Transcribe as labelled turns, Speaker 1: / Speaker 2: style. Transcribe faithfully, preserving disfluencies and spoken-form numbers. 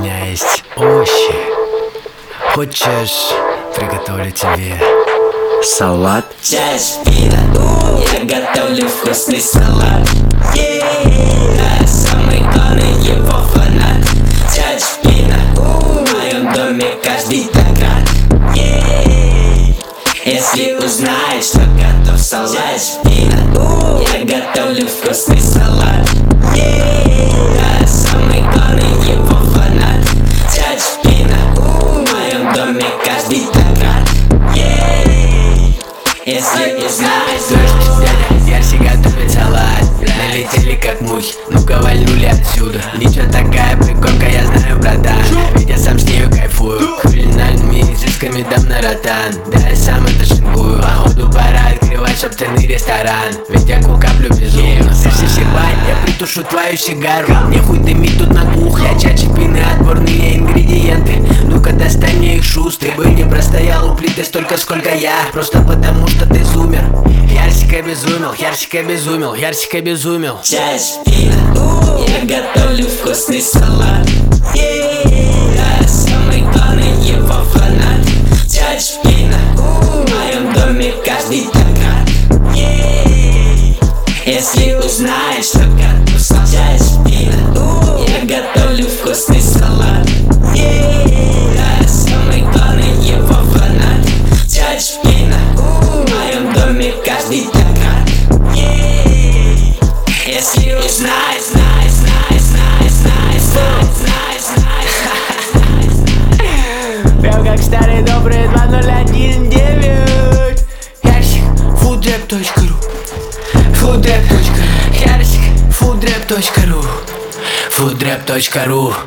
Speaker 1: меня есть овощи. Хочешь, приготовлю тебе салат?
Speaker 2: Чай, шпинат, я готовлю вкусный салат. Я самый главный его фанат. Чай, шпинат, в моем доме каждый так рад. Если узнаешь, что готов салат. Чай, шпинат, я готовлю вкусный салат. Я самый главный его фанат. Чай, шпинат, в моем доме каждый так рад. Если узнаешь,
Speaker 1: Дождь, дядя, Ярси готовит салат. Налетели как мухи, ну-ка вальнули отсюда. Ничего такая приколька, я знаю, братан. Ведь я сам с нею кайфую. Кулинарными изысками дам на ротан. Да я сам это шинкую. Походу пора открывать собственный ресторан. Ведь я куплю безумно. Если бать, я притушу твою сигару. Не хуй дымить тут на кухне. Чай, шпины, отборные ингредиенты. Ну-ка достань мне их шустрый. Бы не простоял у плиты столько, сколько я. Просто потому что ты зумер. Ярсик обезумел, Ярсик обезумел, Ярсик обезумел.
Speaker 2: чай, шпинат, я готовлю вкусный салат. Я самый главный его фанат. Чай, шпинат, в моем доме каждый так рад. Если узнаешь, что готов салат. Чай, шпинат, я готовлю вкусный салат. Я самый главный его фанат. Чай, шпинат, в моем доме каждый так рад. Если узнаешь, знаешь, знаешь, знаешь, знаешь, знаешь, знаешь, знаешь.
Speaker 1: Прям как старый добрый два ноль один девять. Ярсик, фудрэп точка ру, фудрэп точка ру, Ярсик, фудрэп точка ру, фудрэп точка ру.